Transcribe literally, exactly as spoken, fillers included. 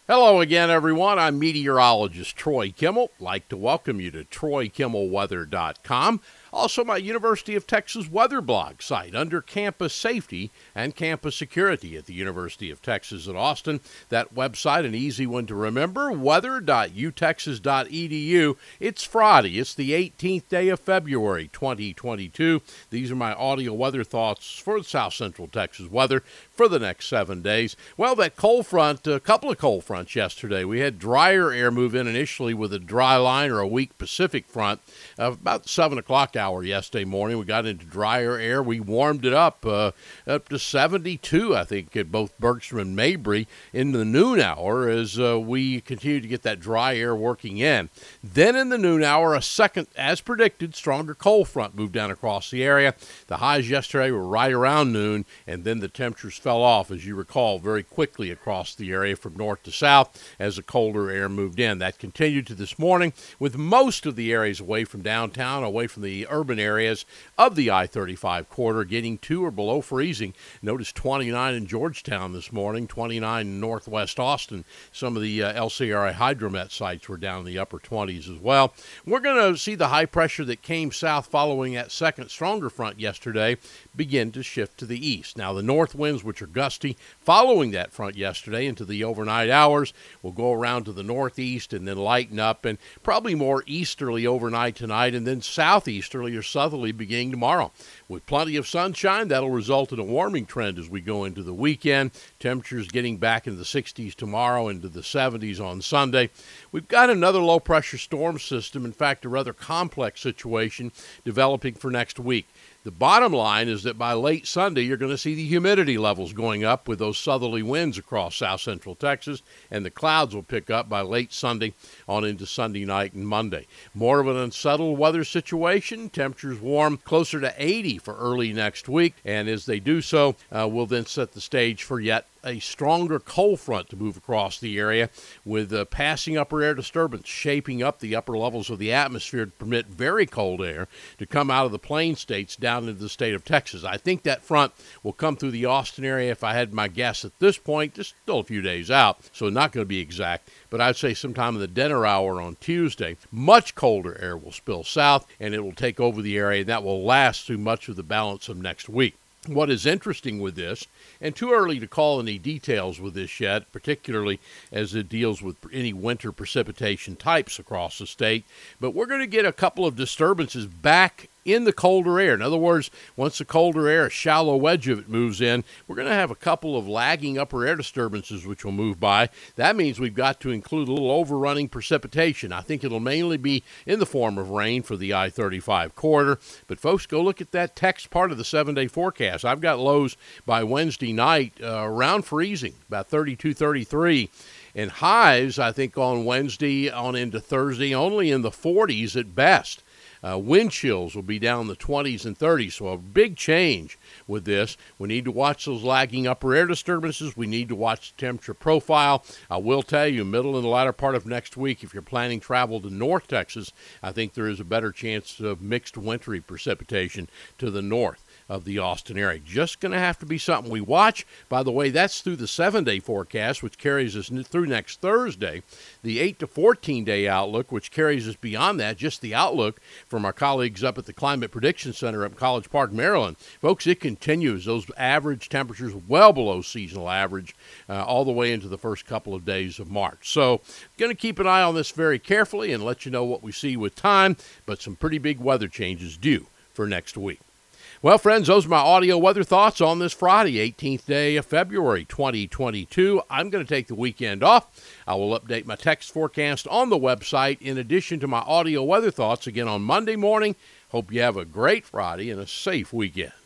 Hello again, everyone. I'm meteorologist Troy Kimmel. I'd like to welcome you to troy kimmel weather dot com. Also, my University of Texas weather blog site under campus safety and campus security at the University of Texas at Austin. That website, an easy one to remember, weather dot u texas dot e d u. It's Friday. It's the eighteenth day of February, twenty twenty-two. These are my audio weather thoughts for the South Central Texas weather for the next seven days. Well, that cold front, a couple of cold fronts yesterday. We had drier air move in initially with a dry line or a weak Pacific front. Uh, about seven o'clock hour yesterday morning, we got into drier air. We warmed it up uh, up to seventy-two, I think, at both Bergstrom and Mabry in the noon hour as uh, we continue to get that dry air working in. Then in the noon hour, a second, as predicted, stronger cold front moved down across the area. The highs yesterday were right around noon, and then the temperatures fell off, as you recall, very quickly across the area from north to south as the colder air moved in. That continued to this morning with most of the areas away from downtown, away from the urban areas of the I thirty-five corridor, getting to or below freezing. Notice twenty-nine in Georgetown this morning, twenty-nine in northwest Austin. Some of the uh, L C R I hydromet sites were down in the upper twenties as well. We're going to see the high pressure that came south following that second stronger front yesterday begin to shift to the east. Now, the north winds, which are gusty, following that front yesterday into the overnight hours, will go around to the northeast and then lighten up and probably more easterly overnight tonight and then southeasterly or southerly beginning tomorrow. With plenty of sunshine, that'll result in a warming trend as we go into the weekend. Temperatures getting back into the sixties tomorrow, into the seventies on Sunday. We've got another low-pressure storm system, in fact, a rather complex situation developing for next week. The bottom line is that by late Sunday, you're going to see the humidity levels going up with those southerly winds across south central Texas, and the clouds will pick up by late Sunday on into Sunday night and Monday. More of an unsettled weather situation. Temperatures warm closer to eighty for early next week, and as they do so, uh, we'll then set the stage for yet a stronger cold front to move across the area with uh, passing upper air disturbance shaping up the upper levels of the atmosphere to permit very cold air to come out of the plain states down into the state of Texas. I think that front will come through the Austin area, if I had my guess at this point, just still a few days out, so not going to be exact, but I'd say sometime in the dinner hour on Tuesday, much colder air will spill south and it will take over the area, and that will last through much of the balance of next week. What is interesting with this, and too early to call any details with this yet, particularly as it deals with any winter precipitation types across the state, but we're going to get a couple of disturbances back in the colder air. In other words, once the colder air, a shallow wedge of it moves in, we're going to have a couple of lagging upper air disturbances which will move by. That means we've got to include a little overrunning precipitation. I think it'll mainly be in the form of rain for the I thirty-five corridor. But folks, go look at that text part of the seven-day forecast. I've got lows by Wednesday night uh, around freezing, about thirty-two, thirty-three. And highs, I think, on Wednesday on into Thursday, only in the forties at best. Uh, wind chills will be down in the twenties and thirties, so a big change with this. We need to watch those lagging upper air disturbances. We need to watch the temperature profile. I will tell you, middle and the latter part of next week, if you're planning travel to North Texas, I think there is a better chance of mixed wintry precipitation to the north of the Austin area. Just going to have to be something we watch. By the way, that's through the seven-day forecast, which carries us through next Thursday. The eight to fourteen-day outlook, which carries us beyond that, just the outlook from our colleagues up at the Climate Prediction Center up in College Park, Maryland. Folks, it continues. Those average temperatures well below seasonal average uh, all the way into the first couple of days of March. So, going to keep an eye on this very carefully and let you know what we see with time, but some pretty big weather changes due for next week. Well, friends, those are my audio weather thoughts on this Friday, eighteenth day of February, twenty twenty-two. I'm going to take the weekend off. I will update my text forecast on the website in addition to my audio weather thoughts again on Monday morning. Hope you have a great Friday and a safe weekend.